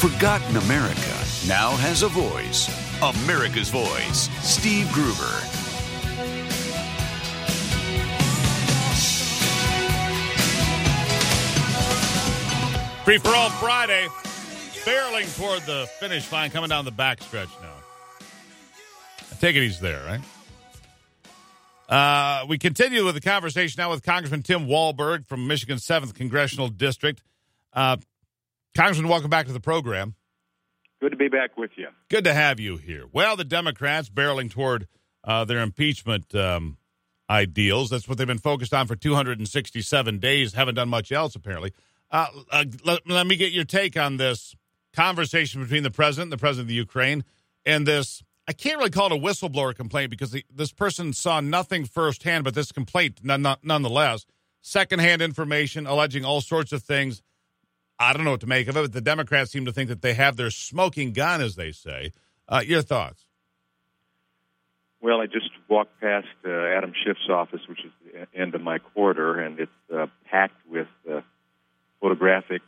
Forgotten America now has a voice. America's Voice. Steve Gruber. Free for All Friday. Barreling toward the finish line, coming down the backstretch now. I take it he's there, right? We continue with the conversation now with Congressman Tim Walberg from Michigan's 7th Congressional District. Congressman, welcome back to the program. Good to be back with you. Good to have you here. Well, the Democrats barreling toward their impeachment ideals. That's what they've been focused on for 267 days. Haven't done much else, apparently. Let me get your take on this conversation between the president of the Ukraine and this. I can't really call it a whistleblower complaint because this person saw nothing firsthand, but this complaint nonetheless, secondhand information alleging all sorts of things. I don't know what to make of it, but the Democrats seem to think that they have their smoking gun, as they say. Your thoughts? Well, I just walked past Adam Schiff's office, which is the end of my corridor, and it's packed with photographic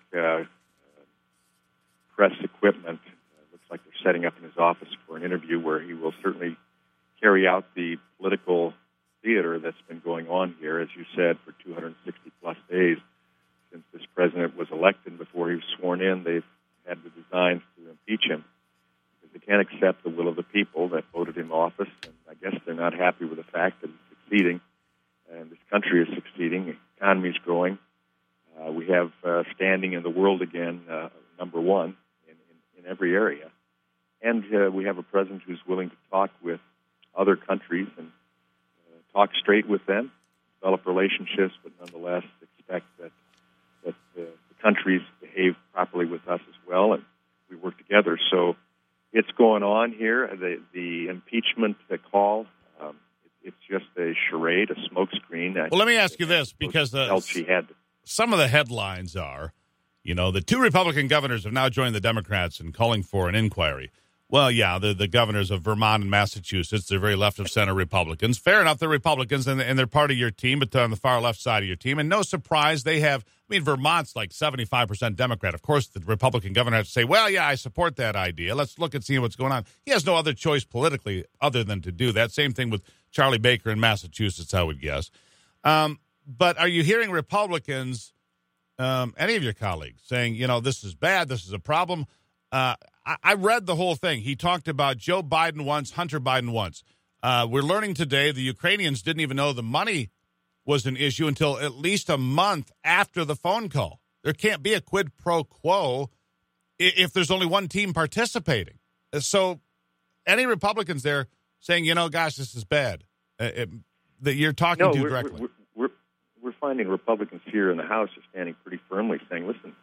press equipment. Looks like they're setting up in his office for an interview where he will certainly carry out the political theater that's been going on here, as you said, for 260-plus days. Since this president was elected, before he was sworn in, they've had the designs to impeach him because they can't accept the will of the people that voted him office, and I guess they're not happy with the fact that he's succeeding, and this country is succeeding, the economy is growing. We have standing in the world again, number one in every area, and we have a president who's willing to talk with other countries and talk straight with them, develop relationships, but nonetheless expect that the countries behave properly with us as well, and we work together. So it's going on here. The impeachment call, it's just a charade, a smokescreen. Well, let me ask you this, because some of the headlines are, the two Republican governors have now joined the Democrats in calling for an inquiry. Well, yeah, the governors of Vermont and Massachusetts, they're very left of center Republicans. Fair enough, they're Republicans, and they're part of your team, but they're on the far left side of your team. And no surprise, they have, Vermont's like 75% Democrat. Of course, the Republican governor has to say, well, yeah, I support that idea. Let's look and see what's going on. He has no other choice politically other than to do that. Same thing with Charlie Baker in Massachusetts, I would guess. But are you hearing Republicans, any of your colleagues, saying, this is bad, this is a problem? I read the whole thing. He talked about Joe Biden once, Hunter Biden once. We're learning today the Ukrainians didn't even know the money was an issue until at least a month after the phone call. There can't be a quid pro quo if there's only one team participating. So any Republicans there saying, gosh, this is bad, that you're talking to directly? We're finding Republicans here in the House are standing pretty firmly saying, listen,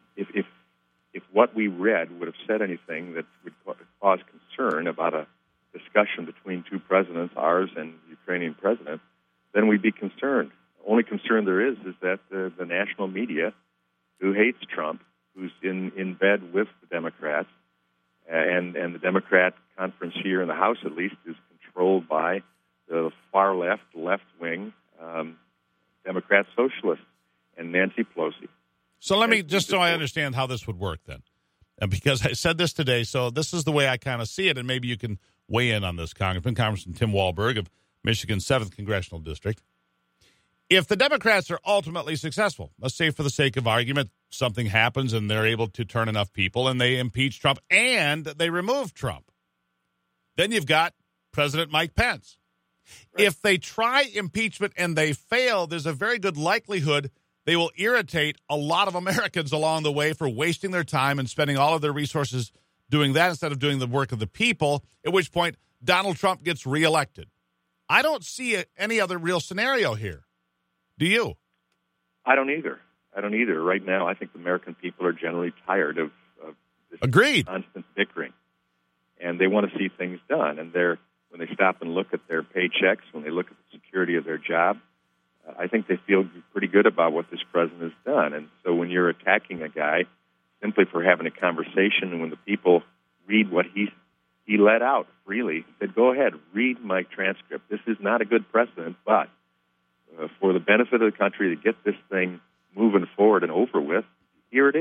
if what we read would have said anything that would cause concern about a discussion between two presidents, ours and the Ukrainian president, then we'd be concerned. The only concern there is that the national media, who hates Trump, who's in bed with the Democrats, and the Democrat conference here in the House, at least, is controlled by the far left wing Democrat socialists and Nancy Pelosi. So let me, just so I understand how this would work then, and because I said this today, so this is the way I kind of see it, and maybe you can weigh in on this, Congressman Tim Walberg of Michigan's 7th Congressional District. If the Democrats are ultimately successful, let's say for the sake of argument, something happens and they're able to turn enough people and they impeach Trump and they remove Trump, then you've got President Mike Pence. Right. If they try impeachment and they fail, there's a very good likelihood they will irritate a lot of Americans along the way for wasting their time and spending all of their resources doing that instead of doing the work of the people, at which point Donald Trump gets reelected. I don't see any other real scenario here. Do you? I don't either. Right now, I think the American people are generally tired of this Agreed. Constant bickering. And they want to see things done. And when they stop and look at their paychecks, when they look at the security of their job, I think they feel pretty good about what this president has done. And so when you're attacking a guy simply for having a conversation, and when the people read what he let out freely, said, go ahead, read my transcript. This is not a good precedent, but for the benefit of the country to get this thing moving forward and over with, here it is.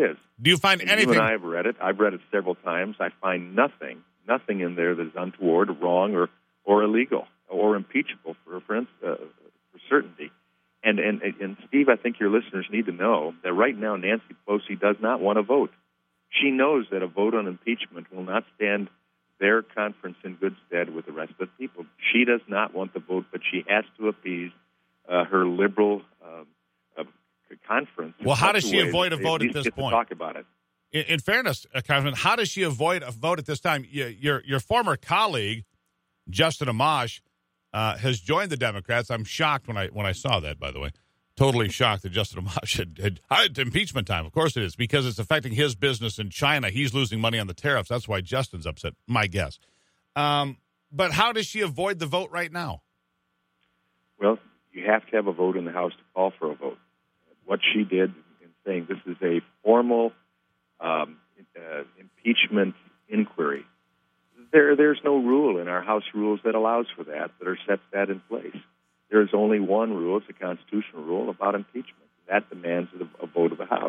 Do you find anything? You and I have read it. I've read it several times. I find nothing in there that is untoward, wrong, or illegal, or impeachable for certainty. And Steve, I think your listeners need to know that right now Nancy Pelosi does not want to vote. She knows that a vote on impeachment will not stand their conference in good stead with the rest of the people. She does not want the vote, but she has to appease her liberal conference. Well, how does she avoid a vote at this point? Talk about it. In fairness, Congressman, how does she avoid a vote at this time? Your former colleague, Justin Amash, has joined the Democrats. I'm shocked when I saw that, by the way. Totally shocked that Justin Amash had impeachment time. Of course it is, because it's affecting his business in China. He's losing money on the tariffs. That's why Justin's upset, my guess. But how does she avoid the vote right now? Well, you have to have a vote in the House to call for a vote. What she did in saying this is a formal impeachment inquiry, there's no rule in our House rules that allows for that or sets that in place. There's only one rule, it's a constitutional rule about impeachment. That demands a vote of the House.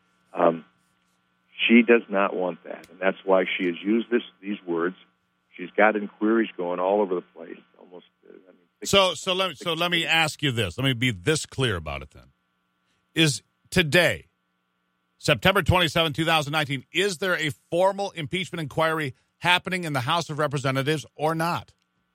She does not want that, and that's why she has used these words. She's got inquiries going all over the place. Almost. Let me ask you this. Let me be this clear about it then. Is today, September 27, 2019, is there a formal impeachment inquiry happening in the House of Representatives or not?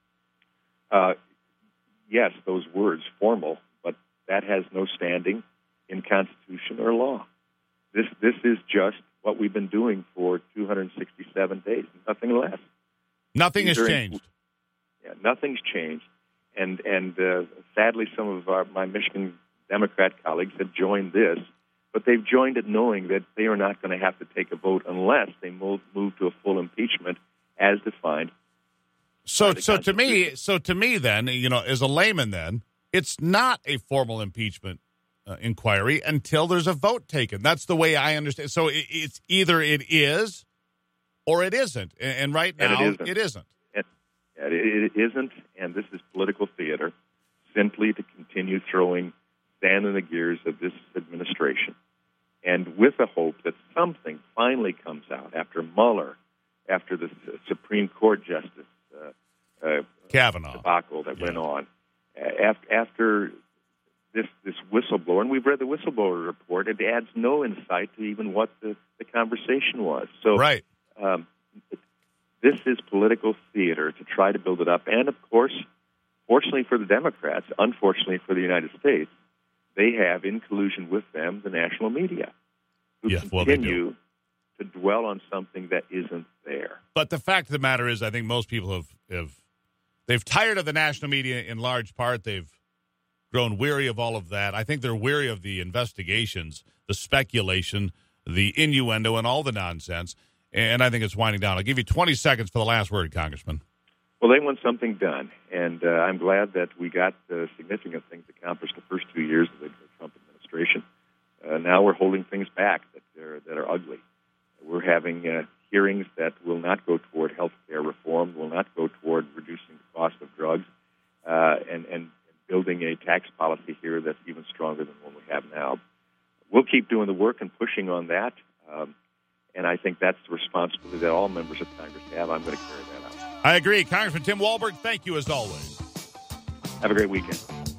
Yes, those words, formal, but that has no standing in Constitution or law. This is just what we've been doing for 267 days, nothing less. Nothing has changed. Nothing's changed. And sadly, some of my Michigan Democrat colleagues have joined this, but they've joined it knowing that they are not going to have to take a vote unless they move to a full impeachment as defined. So to me, then, as a layman, then it's not a formal impeachment inquiry until there's a vote taken. That's the way I understand. So it's either it is or it isn't, and right now it isn't. It isn't, and this is political theater, simply to continue throwing sand in the gears of this administration, and with the hope that something finally comes out after Mueller, after the Supreme Court Justice Kavanaugh debacle that went on, after this whistleblower, and we've read the whistleblower report, it adds no insight to even what the conversation was. So, right. This is political theater to try to build it up. And, of course, fortunately for the Democrats, unfortunately for the United States, they have in collusion with them the national media who continue to dwell on something that isn't there. But the fact of the matter is, I think most people they've tired of the national media in large part. They've grown weary of all of that. I think they're weary of the investigations, the speculation, the innuendo, and all the nonsense. And I think it's winding down. I'll give you 20 seconds for the last word, Congressman. Well, they want something done, and I'm glad that we got significant things accomplished the first 2 years of the Trump administration. Now we're holding things back that are ugly. We're having hearings that will not go toward health care reform, will not go toward reducing the cost of drugs, and building a tax policy here that's even stronger than the one we have now. We'll keep doing the work and pushing on that. And I think that's the responsibility that all members of Congress have. I'm going to carry that out. I agree. Congressman Tim Walberg, thank you as always. Have a great weekend.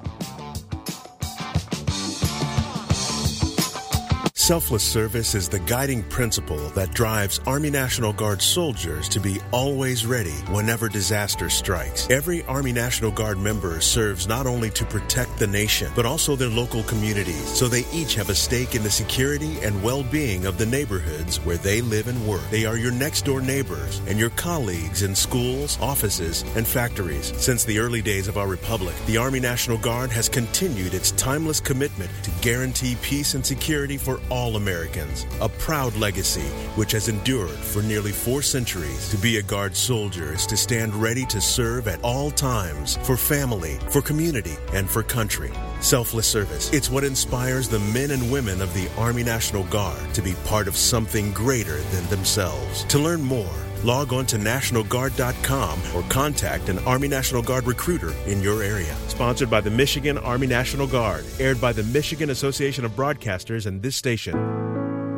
Selfless service is the guiding principle that drives Army National Guard soldiers to be always ready whenever disaster strikes. Every Army National Guard member serves not only to protect the nation, but also their local communities, so they each have a stake in the security and well-being of the neighborhoods where they live and work. They are your next-door neighbors and your colleagues in schools, offices, and factories. Since the early days of our republic, the Army National Guard has continued its timeless commitment to guarantee peace and security for all Americans, a proud legacy which has endured for nearly 4 centuries. To be a Guard soldier is to stand ready to serve at all times for family, for community, and for country. Selfless service, it's what inspires the men and women of the Army National Guard to be part of something greater than themselves. To learn more, log on to NationalGuard.com or contact an Army National Guard recruiter in your area. Sponsored by the Michigan Army National Guard. Aired by the Michigan Association of Broadcasters and this station.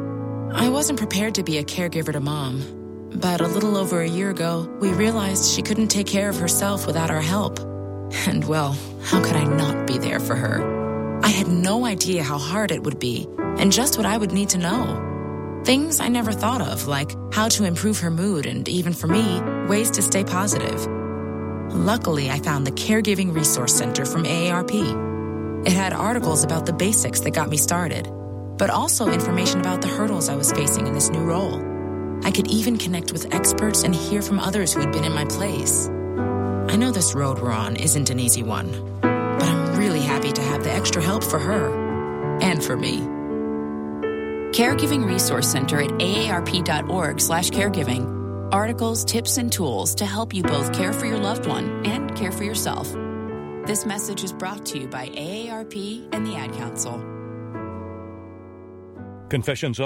I wasn't prepared to be a caregiver to Mom, but a little over a year ago, we realized she couldn't take care of herself without our help. And well, how could I not be there for her? I had no idea how hard it would be, and just what I would need to know. Things I never thought of, like how to improve her mood and, even for me, ways to stay positive. Luckily, I found the Caregiving Resource Center from AARP. It had articles about the basics that got me started, but also information about the hurdles I was facing in this new role. I could even connect with experts and hear from others who had been in my place. I know this road we're on isn't an easy one, but I'm really happy to have the extra help for her and for me. Caregiving Resource Center at aarp.org/caregiving. Articles, tips, and tools to help you both care for your loved one and care for yourself. This message is brought to you by AARP and the Ad Council. Confessions